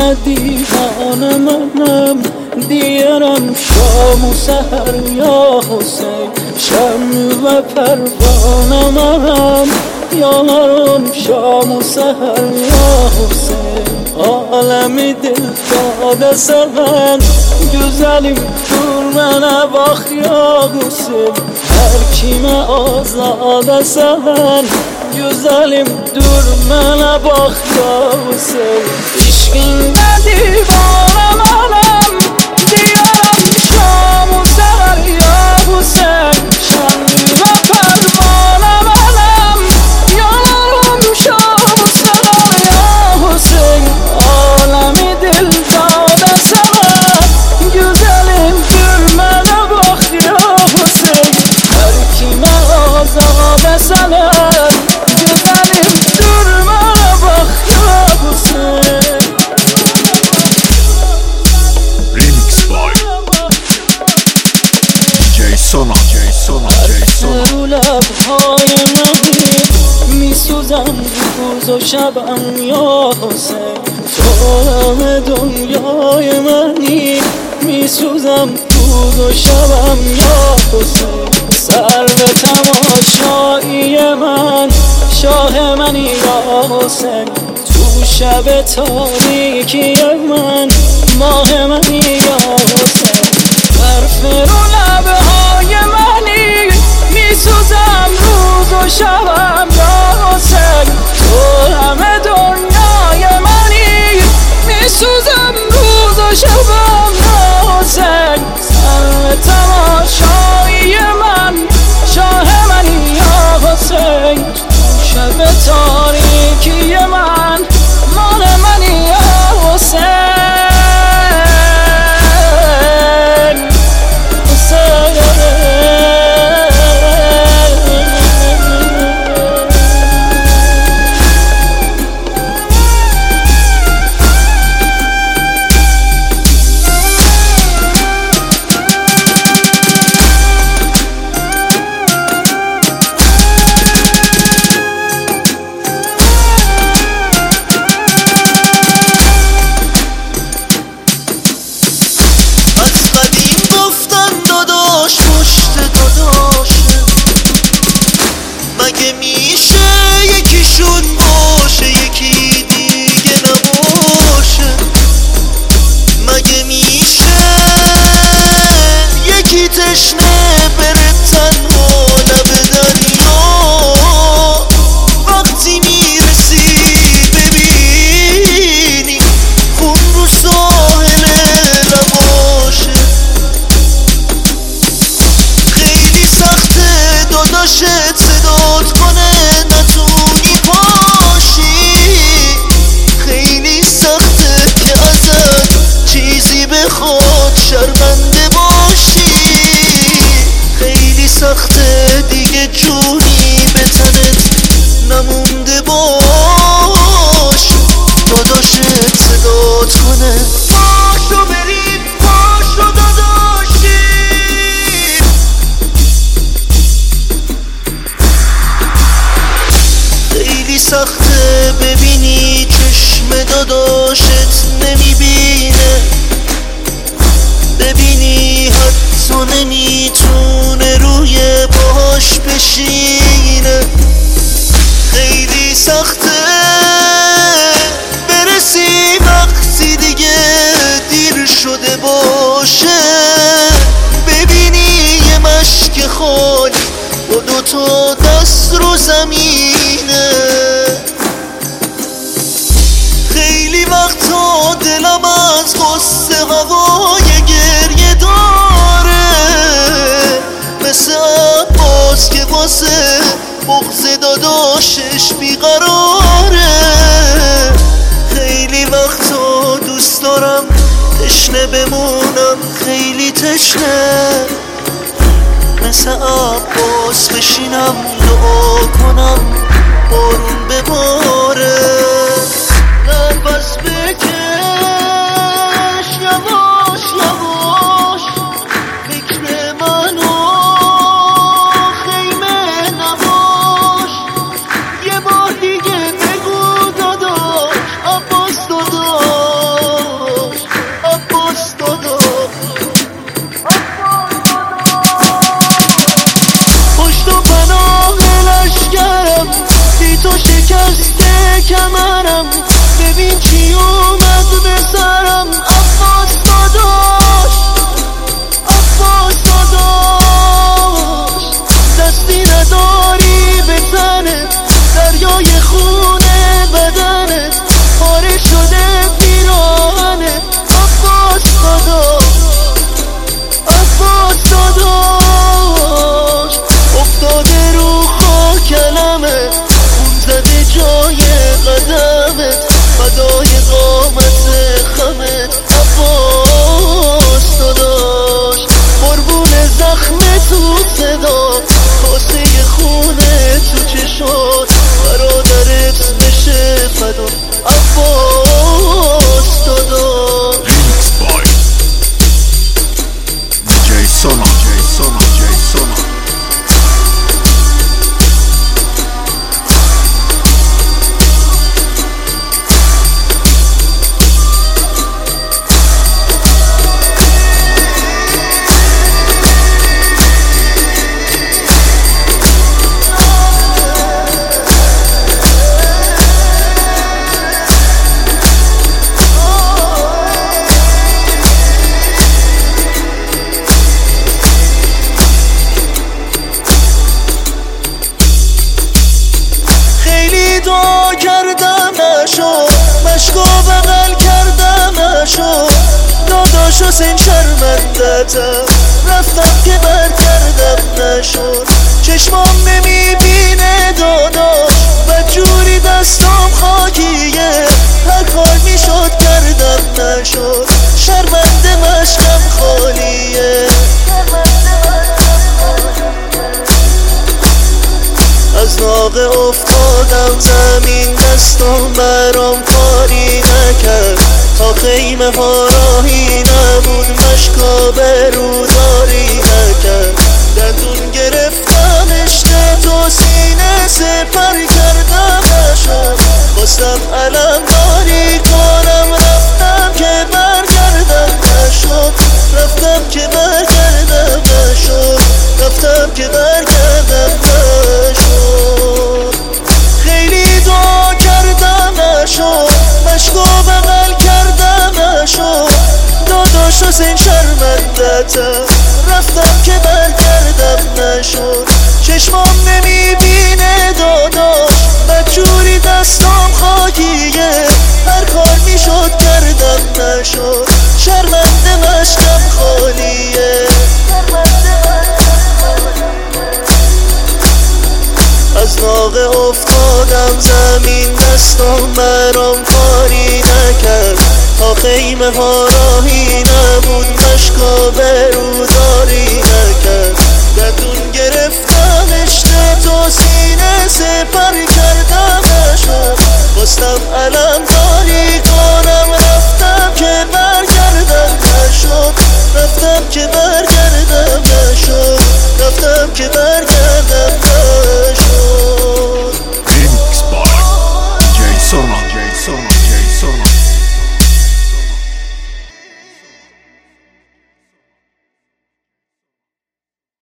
دیوانه منم، دیارم شام و سحر یا حسین، شم و پروانه منم، یارم شام و سحر یا حسین. عالمی دل داده سرن güzelim dur mənə bax ya Hüseyin. Hər kimə azad sən güzelim dur mənə bax ya Hüseyin. İşqində divanə mənəm, deyərəm şam-ı səhər ya Hüseyin. Şənlimə pərvanə mənəm, yanarım şam-ı səhər ya Hüseyin. Alemi dil dade sever, güzelim dur mənə bax ya Hüseyin. Hər kimə azad sən güzelim dur mənə bax ya Hüseyin. Remix by DJ Sona. رو لبهای منی میسوزم روز و شبم یا حسین. تو همه دنیای منی میسوزم روز و شبم یا حسین. سر به تماشایی من شاه منی یا حسین. تو شب تاریکی من ماه منی یا حسین. برف رو لبهای منی میسوزم روز و شبم یا حسین. تو همه دنیای منی میسوزم روز و شبم یا حسین. سر تماشایی من شاه منی یا حسین. شب تاریکی من مال منی یا حسین. مگه میشه یکی شد باشه یکی دیگه نباشه؟ مگه میشه یکی تشنه بره تنها لب دریا؟ وقتی میرسی ببینی خون رو ساحل لباشه. خیلی سخته داداشت صدات کنه نتونی پاشی. خیلی سخته که ازت چیزی بخواد شرمنده باشی. خیلی سخته دیگه جونی به تنت نمونده باش. داداشت صدات کنه پاشو بریم پاشو داداشی. خیلی سخته ببینی چشم داداشت نمیبینه، ببینی حتی نمیتونه روی باهاش بشینه. خیلی سخته برسی وقتی دیگه دیر شده باشه، ببینی یه مشک خالی با دوتا دست رو زمینه. خیلی وقتا دلم از غصه هوای گریه داره، مثل عباس که واسه بغض داداشش بیقراره. خیلی وقتا دوست دارم تشنه بمونم، خیلی تشنه، مثل عباس بشینم دعا کنم بارون بباره. نفس بکش یواش یواش، فکر منو خیمه نباش. یه بار دیگه بگو داداش عباس داداش. صدا کاسه خونه تو چشات برادرت بشه فدا عباس دادا. Remix by DJ Sona. دعا کردم نشد مشکو بغل کردم نشد داداش حسین شرمندتم رفتم که برگردم نشد چشمام نمیبینه داداش بدجوری دستام خاکیه هر کار میشد کردم نشد شرمنده مشکم خالیه از ناقه افتادم زمین دستم برام کاری نکرد تا خیمه ها راهی نبود مشکا بروداری نکرد دندون گرفتم اشته تو سینه سپر کردم نشد خواستم علم داری کنم رفتم که برگردم نشد رفتم که برگردم نشد رفتم که برگردم نشد خیلی دعا کردم نشد مشکو بغل کردم نشد داداش حسین شرمندتم رفتم که برگردم نشد چشمام نمیبینه داداش بدجوری دستام خاکیه هر کار میشد کردم نشد شرمنده مشکم خالیه از ناقه افتادم زمین دستم برام کاری نکرد تا خیمه ها راهی نبود مشکا بروداری نکرد دندون گرفتم اشته تو سینه سپر کردم نشد خواستم علم داری کنم رفتم که برگردم نشد رفتم که برگردم نشد رفتم که برگردم نشد Remix by DJ Sona.